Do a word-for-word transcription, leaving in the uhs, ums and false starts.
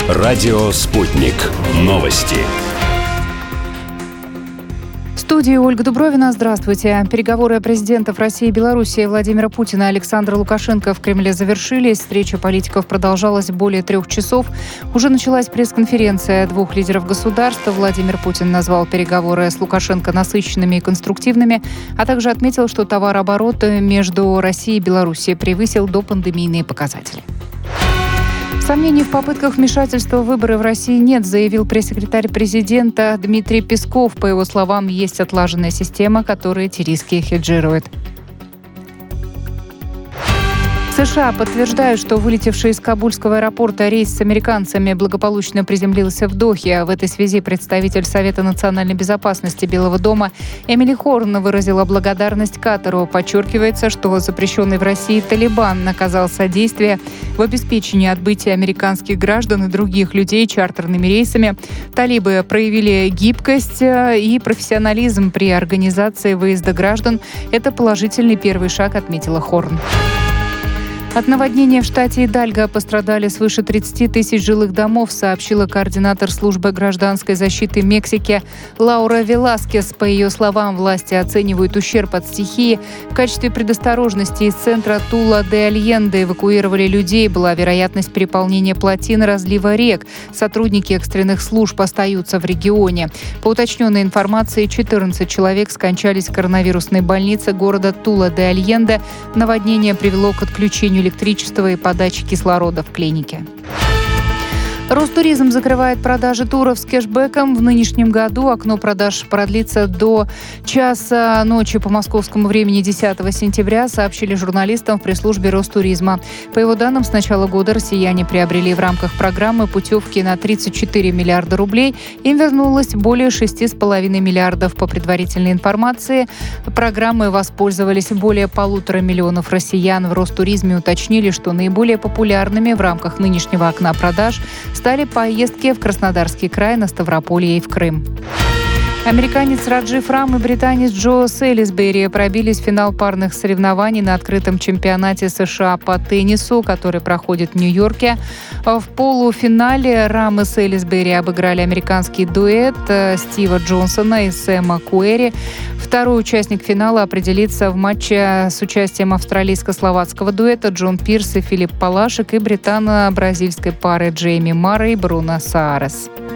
Радио «Спутник». Новости. В студии Ольга Дубровина. Здравствуйте. Переговоры президентов России и Беларуси Владимира Путина и Александра Лукашенко в Кремле завершились. Встреча политиков продолжалась более трех часов. Уже началась пресс-конференция двух лидеров государства. Владимир Путин назвал переговоры с Лукашенко насыщенными и конструктивными, а также отметил, что товарооборот между Россией и Беларусью превысил допандемийные показатели. Сомнений в попытках вмешательства в выборы в России нет, заявил пресс-секретарь президента Дмитрий Песков. По его словам, есть отлаженная система, которая эти риски хеджирует. США подтверждают, что вылетевший из Кабульского аэропорта рейс с американцами благополучно приземлился в Дохе. В этой связи представитель Совета национальной безопасности Белого дома Эмили Хорн выразила благодарность Катару. Подчеркивается, что запрещенный в России Талибан наказал содействие в обеспечении отбытия американских граждан и других людей чартерными рейсами. Талибы проявили гибкость и профессионализм при организации выезда граждан. Это положительный первый шаг, отметила Хорн. От наводнения в штате Идальго пострадали свыше тридцати тысяч жилых домов, сообщила координатор службы гражданской защиты Мексики Лаура Веласкес. По ее словам, власти оценивают ущерб от стихии. В качестве предосторожности из центра Тула-де-Альенде эвакуировали людей. Была вероятность переполнения плотин и разлива рек. Сотрудники экстренных служб остаются в регионе. По уточненной информации, четырнадцать человек скончались в коронавирусной больнице города Тула-де-Альенде. Наводнение привело к отключению электричества и подачи кислорода в клинике. Ростуризм закрывает продажи туров с кэшбэком. В нынешнем году окно продаж продлится до часа ночи по московскому времени десятого сентября, сообщили журналистам в пресс-службе Ростуризма. По его данным, с начала года россияне приобрели в рамках программы путевки на тридцать четыре миллиарда рублей. Им вернулось более шести с половиной миллиардов. По предварительной информации, программой воспользовались более полутора миллионов россиян. В Ростуризме уточнили, что наиболее популярными в рамках нынешнего окна продаж стали поездки в Краснодарский край, на Ставрополье и в Крым. Американец Раджив Рам и британец Джо Селисбери пробились в финал парных соревнований на открытом чемпионате США по теннису, который проходит в Нью-Йорке. В полуфинале Рам и Селисбери обыграли американский дуэт Стива Джонсона и Сэма Куэри. Второй участник финала определится в матче с участием австралийско-словацкого дуэта Джон Пирс и Филипп Палашек и британо-бразильской пары Джейми Мара и Бруно Саарес.